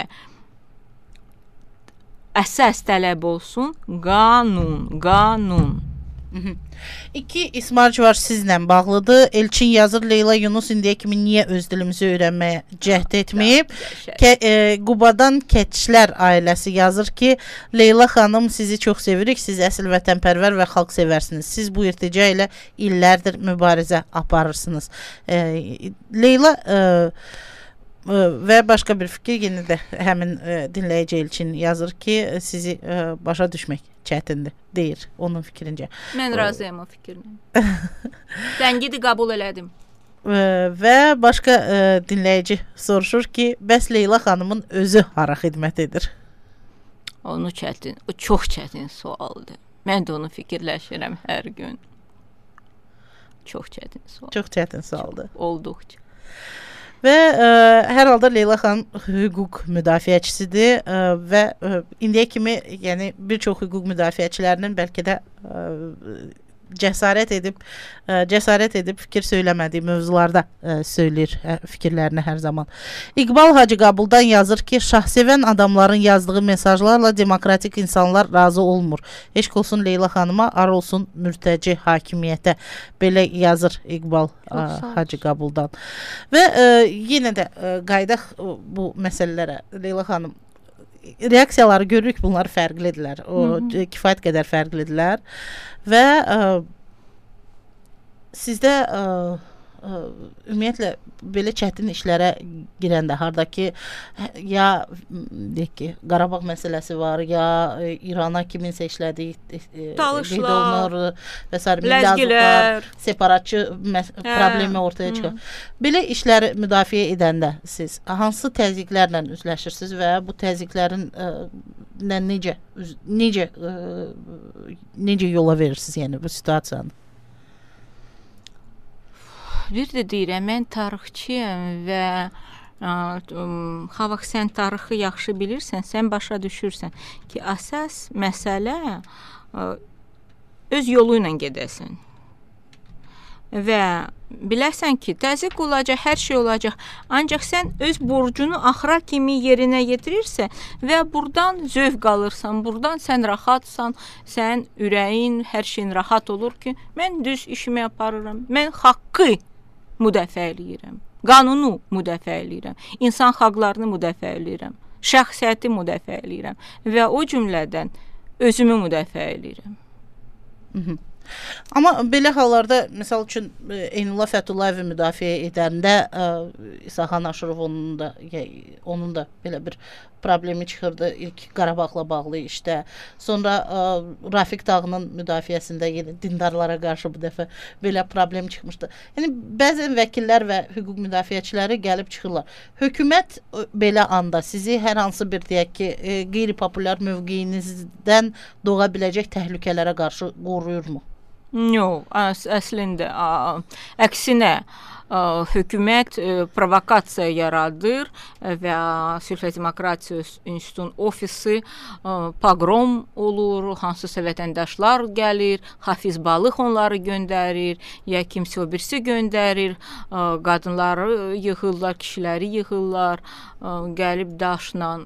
əsas tələb olsun qanun. İki ismarc var sizlə bağlıdır. Elçin yazır, Leyla Yunus indiyə kimi niyə öz dilimizi öyrənməyə cəhd etməyib? Qubadan Keçlər ailəsi yazır ki, Leyla xanım, sizi çox sevirik, siz əsl vətənpərvər və xalq sevərsiniz. Siz bu irtica ilə illərdir mübarizə aparırsınız. Leyla və başqa bir fikir yenə də həmin dinləyici Elçin yazır ki, sizi başa düşmək çətindir, deyir onun fikrincə. Mən razıyam o fikrinə. Tənqidi qəbul elədim. Və başqa dinləyici soruşur ki, bəs Leyla xanımın özü hara xidmət edir? O çox çətin sualdır. Mən də onu fikirləşirəm hər gün. Çox çətin sual. Çox çətin sualdır. Olduqca. Və hər halda Leyla xanım hüquq müdafiəçisidir və indiyə kimi yəni bir çox hüquq müdafiəçilərinin bəlkə də cəsarət edib fikir söyləmədiyi mövzularda söyləyir fikirlərini hər zaman. İqbal Hacı Qabuldan yazır ki, şahsevən adamların yazdığı mesajlarla demokratik insanlar razı olmur. Eşq olsun Leyla xanıma, ar olsun mürtəci hakimiyyətə. Belə yazır İqbal Hacı Qabuldan. Və yenə də qaydaq bu məsələlərə. Leyla xanım, reaksiyaları görürük, bunlar fərqlidirlər. O kifayət qədər fərqlidirlər. Və sizdə ümumiyyətlə belə çətin işlərə girəndə hardakı ya deyək ki, Qarabağ məsələsi var, ya İrana kiminsə işlədiyi qeyd olunur və s. ləzgilər, separatçı problemi ortaya çıxır. Belə işləri müdafiə edəndə siz hansı təzyiqlərlə üzləşirsiniz və bu təzyiqlərin necə yola verirsiniz, yəni bu situasiyanı? Bir də deyirəm, mən tarixçiyəm və Xavaq, sən tarixi yaxşı bilirsən, sən başa düşürsən ki, əsas məsələ öz yolu ilə gedəsən. Və biləsən ki, təzyiq olacaq, hər şey olacaq. Ancaq sən öz borcunu axıra kimi yerinə yetirirsən və buradan zövq alırsan, buradan sən rahatsan, sən ürəyin, hər şeyin rahat olur ki, mən düz işimi yaparıram, mən haqqı müdafiə eləyirəm, qanunu müdafiə eləyirəm, insan haqlarını müdafiə eləyirəm, şəxsiyyəti müdafiə eləyirəm və o cümlədən özümü müdafiə eləyirəm. Amma belə hallarda, məsəl üçün Eynullah Fəthullayevi müdafiə edəndə İsaxan Aşurov onun da belə bir problemi çıxırdı ilk Qarabağla bağlı işdə. Sonra Rafiq Dağının müdafiəsində yenə dindarlara qarşı bu dəfə belə problem çıxmışdı. Yəni bəzən vəkillər və hüquq müdafiəçiləri gəlib çıxırlar. Hökumət belə anda sizi hər hansı bir deyək ki, qeyri-populyar mövqeyinizdən doğa biləcək təhlükələrə qarşı qoruyurmu? Yox, əslində əksinə hökumət provokasiya yaradır və Sülh və Demokratiya İnstitutunun ofisi pogrom olur, hansısa vətəndaşlar gəlir, Hafiz Balıq onları göndərir, ya kimsə o birisi göndərir, qadınları yığırlar, kişiləri yığırlar, gəlib daşla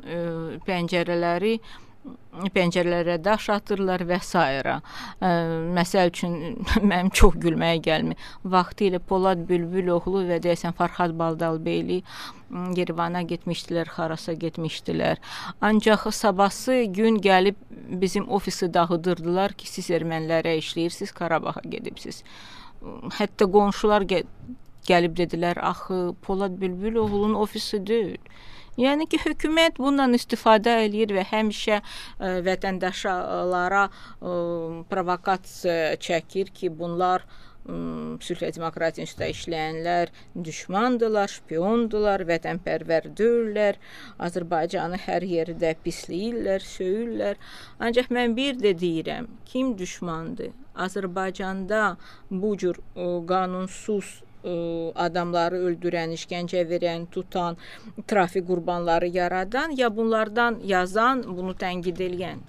pəncərələrə daş atırlar və s. Məsəl üçün, mənim çox gülməyə gəlmir. Vaxtilə Polad Bülbüloğlu və deyəsən Farhad Baldalbeyli Yerevana getmişdilər, Xarasa getmişdilər. Ancaq sabahsı gün gəlib bizim ofisi dağıdırdılar ki, siz ermənilərə işləyirsiniz, Qarabağa gedibsiz. Hətta qonşular gəlib dedilər, axı Polad Bülbüloğlu'nun ofisi deyil. Yəni ki, hökumət bundan istifadə edir və həmişə vətəndaşlara provokasiya çəkir ki, bunlar Sülh və Demokratiya İnstitutunda işləyənlər düşmandırlar, şpiyondular, vətənpərvərdirlər, Azərbaycanı hər yerdə pisləyirlər, söyürlər. Ancaq mən bir də deyirəm, kim düşmandır? Azərbaycanda bu cür qanunsuz adamları öldürən, işgəncə verən, tutan, trafik qurbanları yaradan, ya bunlardan yazan, bunu tənqid eləyən.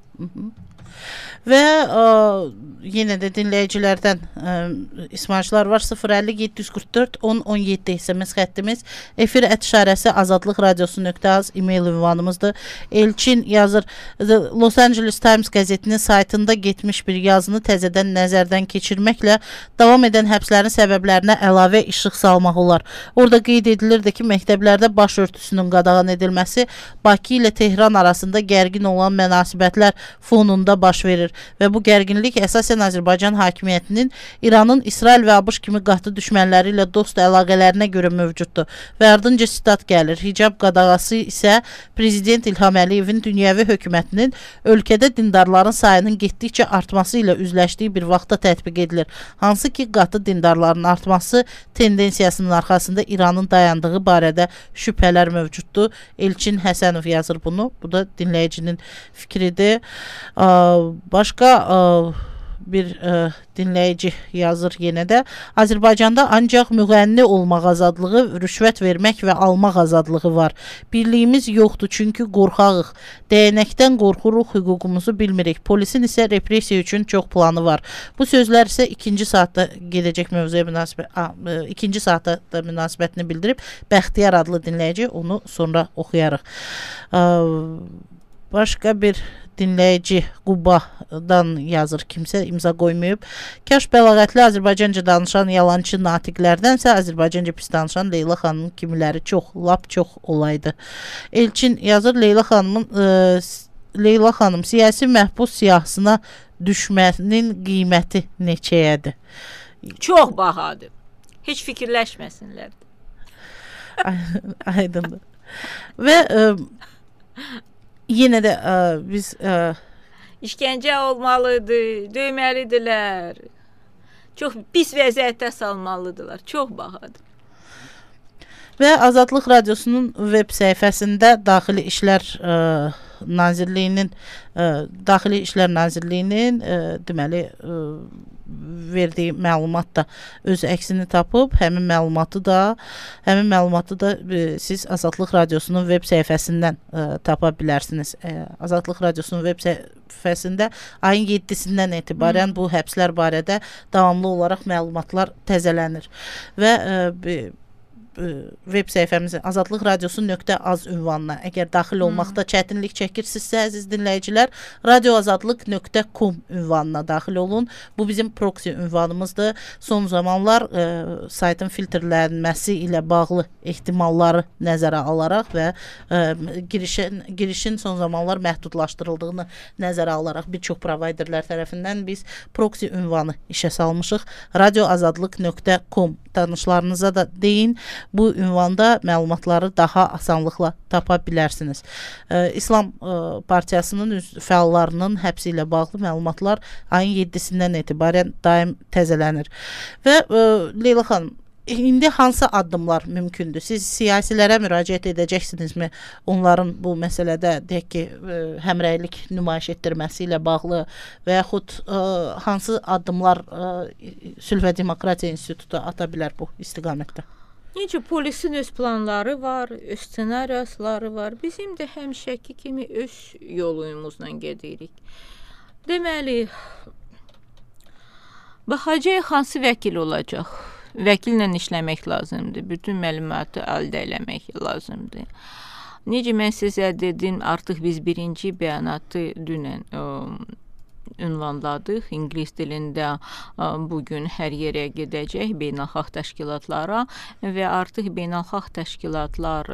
Və yenə də dinləyicilərdən ismarcılar var. 050 744 1017 SMS xəttimiz, efir @işarəsi Azadlıq Radiosu.az e-mail ünvanımızdır. Elçin yazır, Los Angeles Times qəzetinin saytında getmiş bir yazını təzədən nəzərdən keçirməklə davam edən həbslərin səbəblərinə əlavə işıq salmaq olar. Orada qeyd edilirdi ki, məktəblərdə başörtüsünün qadağan edilməsi Bakı ilə Tehran arasında gərgin olan münasibətlər fonunda baş verir və bu gərginlik əsasən Azərbaycan hakimiyyətinin İranın İsrail və ABŞ kimi qatı düşmənləri ilə dost əlaqələrinə görə mövcuddur. Və ardınca sitat gəlir. Hicab qadağası isə Prezident İlham Əliyevin dünyəvi hökumətinin ölkədə dindarların sayının getdikcə artması ilə üzləşdiyi bir vaxtda tətbiq edilir. Hansı ki, qatı dindarların artması tendensiyasının arxasında İranın dayandığı barədə şübhələr mövcuddur. Elçin Həsənov yazır bunu. Bu da dinləyicinin fikridir. Başqa bir dinləyici yazır yenə də. Azərbaycanda ancaq müğənni olmaq azadlığı, rüşvət vermək və almaq azadlığı var. Birliyimiz yoxdur, çünki qorxağıq. Dəyənəkdən qorxuruq, hüququmuzu bilmirik. Polisin isə repressiya üçün çox planı var. Bu sözlər isə ikinci saatda gedəcək mövzuya ikinci saatda da münasibətini bildirib. Bəxtiyar adlı dinləyici, onu sonra oxuyarıq. Başqa bir dinləyici Qubadan yazır, kimsə imza qoymayıb. Kaş bəlağətli Azərbaycanca danışan yalançı natiqlərdənsə Azərbaycanca pis danışan Leyla xanımın kimiləri lap çox olaydı. Elçin yazır, Leyla xanım siyasi məhbus siyahısına düşmənin qiyməti neçəyədir? Çox bahadır. Heç fikirləşməsinlər. Aydındır. Və yenə də biz İşgəncə olmalıdır, döyməlidirlər. Çox pis vəziyyətdə salmalıdırlar. Çox bahadır. Və Azadlıq Radiosunun web səhifəsində Daxili İşlər Nazirliyinin deməli verdiyi məlumat da öz əksini tapıb, həmin məlumatı da siz Azadlıq Radiosunun web səhifəsindən tapa bilərsiniz. Azadlıq Radiosunun web səhifəsində ayın 7-sindən etibarən bu həbslər barədə davamlı olaraq məlumatlar təzələnir və web səhifəmizin Azadlıq Radiosu.az ünvanına əgər daxil olmaqda çətinlik çəkirsinizsə, əziz dinləyicilər, radioazadlıq.com ünvanına daxil olun. Bu bizim proxy ünvanımızdır. Son zamanlar saytın filtrlənməsi ilə bağlı ehtimalları nəzərə alaraq və girişin son zamanlar məhdudlaşdırıldığını nəzərə alaraq bir çox providerlər tərəfindən biz proxy ünvanı işə salmışıq. radioazadlıq.com tanışlarınıza da deyin. Bu ünvanda məlumatları daha asanlıqla tapa bilərsiniz. İslam Partiyasının fəallarının həbsi ilə bağlı məlumatlar ayın 7-sindən etibarən daim təzələnir. Və Leyla xanım, indi hansı addımlar mümkündür? Siz siyasilərə müraciət edəcəksinizmi? Onların bu məsələdə deyək ki, həmrəylik nümayiş etdirməsi ilə bağlı və yaxud hansı addımlar Sülh və Demokratiya İnstitutu ata bilər bu istiqamətdə? Necə polisin öz planları var, öz ssenariyaları var. Bizim də həmişəki kimi öz yolumuzla gedirik. Deməli, baxacaq hansı vəkil olacaq. Vəkillə işləmək lazımdır. Bütün məlumatı əldə eləmək lazımdır. Necə mən sizə dedim, artıq biz birinci bəyanatı dünən ünvanladıq. İngilis dilində bugün hər yerə gedəcək beynəlxalq təşkilatlara və artıq beynəlxalq təşkilatlar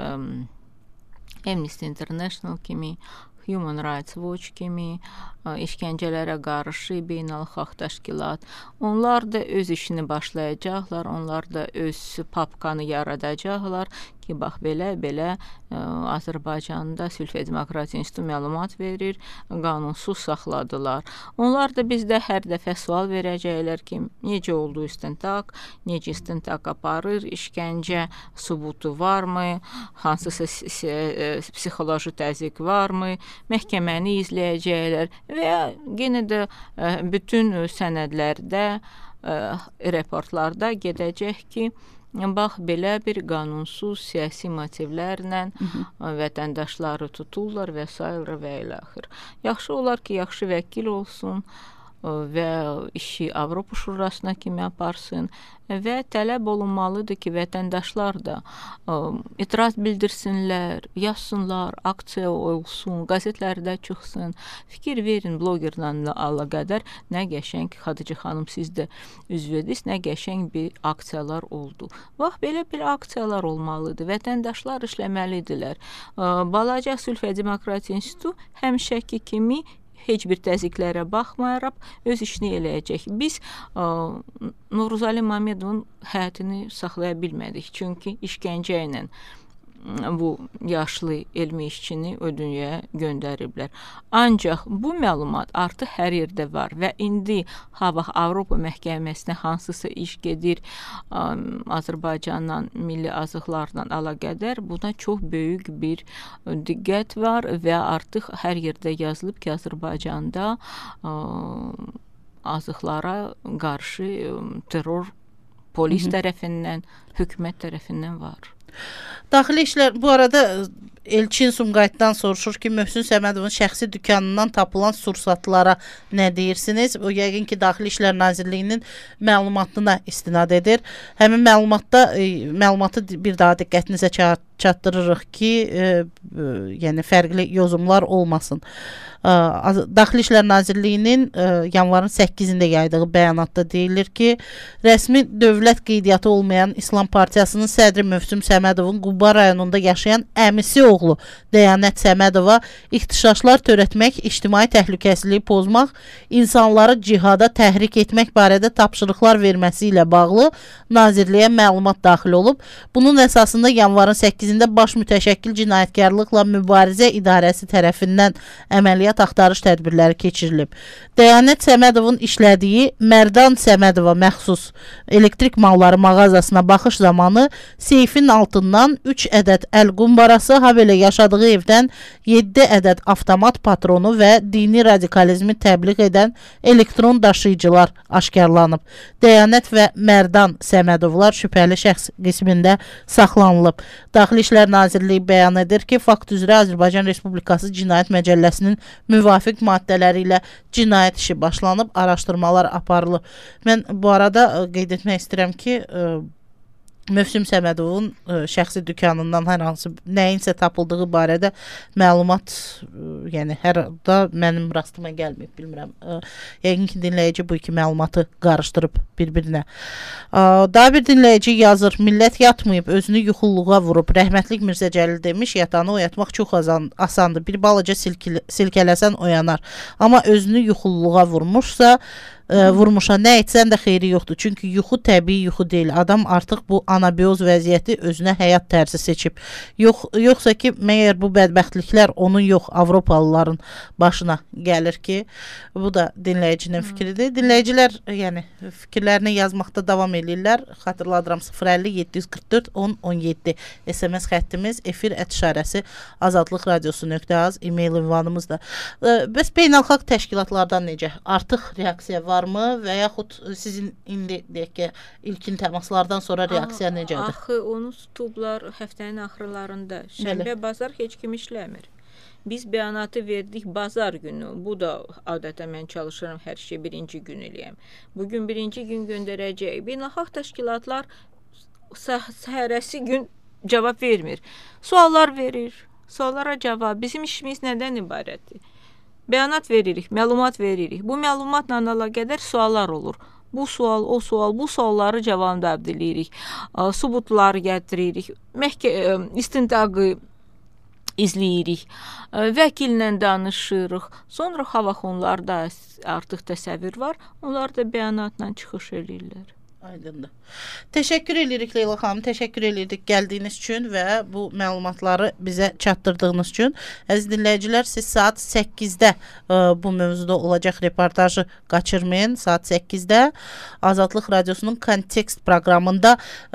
Amnesty International kimi, Human Rights Watch kimi, işgəncələrə qarşı beynəlxalq təşkilat. Onlar da öz işini başlayacaqlar, onlar da öz papkanı yaradacaqlar ki, bax belə Azərbaycanda Sülh və Demokratiya İnstitutu məlumat verir, qanunsuz saxladılar. Onlar da bizdə hər dəfə sual verəcəklər ki, necə oldu istintaq, necə istintaq aparır, işgəncə sübutu varmı, hansısa psixoloji təzyiq varmı, məhkəməni izləyəcəklər və yenə də bütün sənədlərdə, reportlarda gedəcək ki, bax, belə bir qanunsuz siyasi motivlərlə vətəndaşları tuturlar və s. və ilaxır. Yaxşı olar ki, yaxşı vəkil olsun və işi Avropa Şurasına kimi aparsın və tələb olunmalıdır ki, vətəndaşlar da etiraz bildirsinlər, yazsınlar, aksiya olsun, qəzetlərdə çıxsın, fikir verin blogerlərlə əlaqədar nə qəşəng, Xadıcı xanım siz də üzvədiniz, nə qəşəng bir aksiyalar oldu. Bax, belə bir aksiyalar olmalıdır, vətəndaşlar işləməlidirlər. Balaca Sülh və Demokratiya İnstitutu həmişəki kimi heç bir təzyiqlərə baxmayaraq öz işini eləyəcək. Biz Novruzəli Məmmədovun həyatını saxlaya bilmədik. Çünki işgəncə ilə bu yaşlı elmi işçini o dünyaya göndəriblər. Ancaq bu məlumat artıq hər yerdə var və indi Avropa məhkəməsinə hansısa iş gedir Azərbaycanla, milli azıqlarla əlaqədar, buna çox böyük bir diqqət var və artıq hər yerdə yazılıb ki, Azərbaycanda azıqlara qarşı terror polis tərəfindən, hökumət tərəfindən var. Daxili İşlər bu arada Elçin Sumqayıtdan soruşur ki, Möhsün Səmədovun şəxsi dükanından tapılan sursatlara nə deyirsiniz? O yəqin ki, Daxili İşlər Nazirliyinin məlumatına istinad edir. Həmin məlumatı bir daha diqqətinizə çatdırırıq ki, yəni fərqli yozumlar olmasın. Daxili İşlər Nazirliyinin yanvarın 8-də yaydığı bəyanatda deyilir ki, rəsmi dövlət qeydiyyatı olmayan İslam Partiyasının sədri Mövsüm Səmədovun Quba rayonunda yaşayan əmisi oğlu Dəyanət Səmədova ixtişaşlar törətmək, ictimai təhlükəsizliyi pozmaq, insanları cihada təhrik etmək barədə tapşırıqlar verməsi ilə bağlı Nazirliyə məlumat daxil olub. Bunun əsasında yanvarın 8-də Baş Mütəşəkkil Cinayətkarlıqla Mübarizə İdarəsi tərəfindən əməliyyat axtarış tədbirləri keçirilib. Dəyanət Səmədovun işlədiyi Mərdan Səmədova məxsus elektrik malları mağazasına baxış zamanı seyfin altından 3 ədəd əl qumbarası, habelə yaşadığı evdən 7 ədəd avtomat patronu və dini radikalizmi təbliğ edən elektron daşıyıcılar aşkarlanıb. Dəyanət və Mərdan Səmədovlar şübhəli şəxs qismində saxlanılıb. Daxili İşlər Nazirliyi bəyan edir ki, fakt üzrə Azərbaycan Respublikası Cinayət Məcəlləsinin müvafiq maddələri ilə cinayət işi başlanıb, araşdırmalar aparılıb. Mən bu arada qeyd etmək istəyirəm ki, Mövsüm Səmədovun şəxsi dükanından hər hansı nəyinsə tapıldığı barədə məlumat, yəni hər da mənim rastıma gəlməyib, bilmirəm. Yəqin ki, dinləyici bu iki məlumatı qarışdırıb bir-birinə. Daha bir dinləyici yazır, millət yatmayıb, özünü yuxulluğa vurub. Rəhmətlik Mirzə Cəlil demiş, yatanı oyatmaq çox asandır. Bir balaca silkələsən oyanar. Amma özünü yuxulluğa vurmuşsa, vurmuşa nə etsən də xeyri yoxdur. Çünki yuxu təbii yuxu deyil. Adam artıq bu anabiyoz vəziyyəti özünə həyat tərzi seçib. Yoxsa ki, məyər bu bədbəxtliklər onun yox, Avropalıların başına gəlir ki, bu da dinləyicinin fikridir. Dinləyicilər yəni fikirlərini yazmaqda davam edirlər. Xatırladıram 050-744-10-17 SMS xəttimiz, efir @işarəsi azadlıqradiosu.az e-mail ünvanımızdır. Bəs beynəlxalq təşkilatlardan necə? Artıq reaksiya var mı və yaxud sizin indi deyək ki, ilkin təmaslardan sonra reaksiya necədir? Axı onu tutublar həftənin axırlarında. Şənbə, bazar heç kim işləmir. Biz bəyanatı verdik bazar günü. Bu da adətən mən çalışıram hər şey birinci gün eləyəm. Bugün birinci gün göndərəcək. Beynəlxalq təşkilatlar səhərəsi gün cavab vermir. Suallar verir. Suallara cavab. Bizim işimiz nədən ibarətdir? Bəyanat veririk, məlumat veririk. Bu məlumatla əlaqədar suallar olur. Bu sual, o sual, bu sualları cavab edirik. Subutları gətiririk. İstintaqı izləyirik. Vəkillə danışırıq. Sonra havaxonlarda artıq təsəvvür var. Onlar da bəyanatla çıxış edirlər. Aydındır. Təşəkkür edirik Leyla xanım, təşəkkür edirik gəldiyiniz üçün və bu məlumatları bizə çatdırdığınız üçün. Əziz dinləyicilər, siz saat 8-də bu mövzuda olacaq reportajı qaçırmayın. Saat 8-də Azadlıq Radiosunun Kontekst proqramında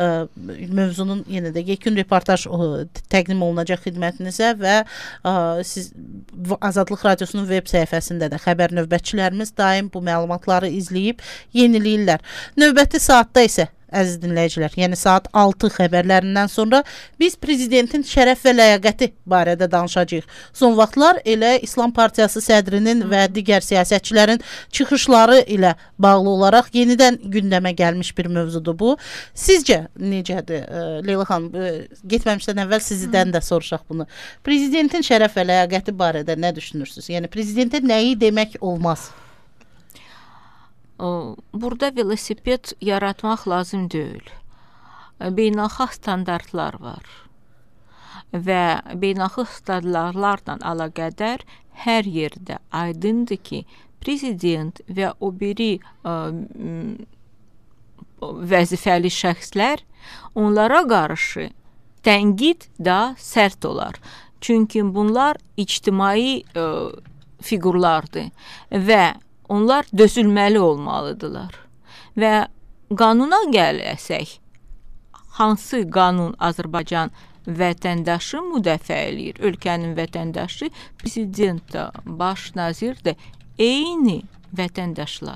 mövzunun yenə də yekun reportaj təqdim olunacaq xidmətinizə və siz Azadlıq Radiosunun web səhifəsində də xəbər növbətçilərimiz daim bu məlumatları izləyib yeniləyirlər. Növbəti saatda isə əziz dinləyicilər, yəni saat 6 xəbərlərindən sonra biz prezidentin şərəf və ləyaqəti barədə danışacağıq. Son vaxtlar elə İslam Partiyası sədrinin və digər siyasətçilərin çıxışları ilə bağlı olaraq yenidən gündəmə gəlmiş bir mövzudur bu. Sizcə necədir? Leyla xanım, getməmişdən əvvəl sizdən də soruşaq bunu. Prezidentin şərəf və ləyaqəti barədə nə düşünürsünüz? Yəni prezidentə nəyi demək olmaz? Burada velosiped yaratmaq lazım deyil. Beynəlxalq standartlar var. Və beynəlxalq standartlarla əlaqədar hər yerdə aydındır ki, prezident və o biri vəzifəli şəxslər onlara qarşı tənqid daha sərt olar. Çünki bunlar ictimai fiqurlardır və onlar dözülməli olmalıdırlar. Və qanuna gəlsək, hansı qanun Azərbaycan vətəndaşı müdafiə eləyir? Ölkənin vətəndaşı, prezident də, baş nazir də eyni vətəndaşlardır.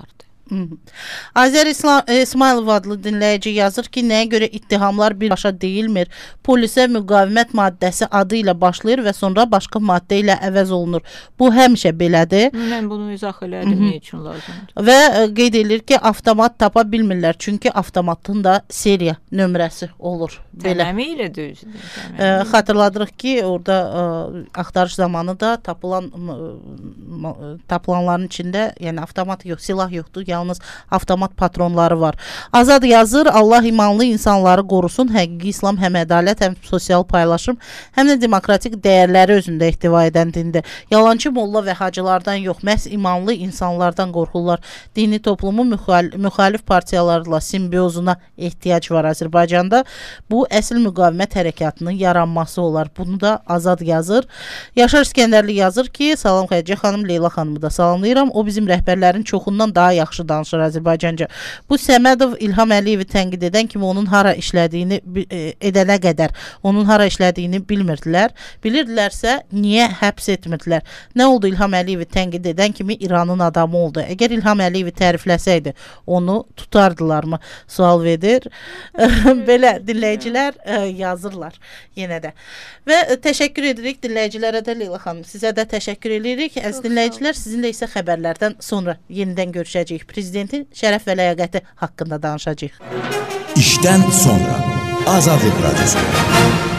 Azər İsmailov adlı dinləyici yazır ki, nəyə görə ittihamlar birbaşa deyilmir? Polisə müqavimət maddəsi adı ilə başlayır və sonra başqa maddə ilə əvəz olunur. Bu həmişə belədir. Mən bunu izah elədim, nə üçün lazımdır. Və qeyd edilir ki, avtomat tapa bilmirlər. Çünki avtomatın da seriya nömrəsi olur. Belə. Tamamilə düzdür. Xatırladırıq ki, orada axtarış zamanı da tapılanların içində, yəni avtomat yox, silah yoxdur, yalnız avtomat patronları var. Azad yazır, Allah imanlı insanları qorusun, həqiqi İslam həm ədalət, həm sosial paylaşım, həm də demokratik dəyərləri özündə ihtiva edən dindir. Yalançı molla və hacılardan yox, məhz imanlı insanlardan qorxurlar. Dini toplumu müxalif partiyalarla simbiozuna ehtiyac var Azərbaycanda. Bu, əsl müqavimət hərəkatının yaranması olar. Bunu da Azad yazır. Yaşar İskəndərli yazır ki, salam Xədicə xanım, Leyla xanımı da salamlayıram. O bizim rəhbərlərin çoxundan daha yaxşı danışır Azərbaycanca. Bu Səmədov İlham Əliyevi tənqid edən kimi onun hara işlədiyini edənə qədər onun hara işlədiyini bilmirdilər. Bilirdilərsə niyə həbs etmirdilər? Nə oldu İlham Əliyevi tənqid edən kimi İranın adamı oldu? Əgər İlham Əliyevi tərifləsəydi, onu tutardılarmı? Sual verir. Belə dinləyicilər yazırlar yenə də. Və təşəkkür edirik dinləyicilərə də Leyla xanım. Sizə də təşəkkür edirik. Əziz dinləyicilər, sizinlə isə xəbərlərdən sonra yenidən görüşəcəyik. Prezidentin şərəf və ləyaqəti haqqında danışacağıq. İşdən sonra Azadlıq Radiosu.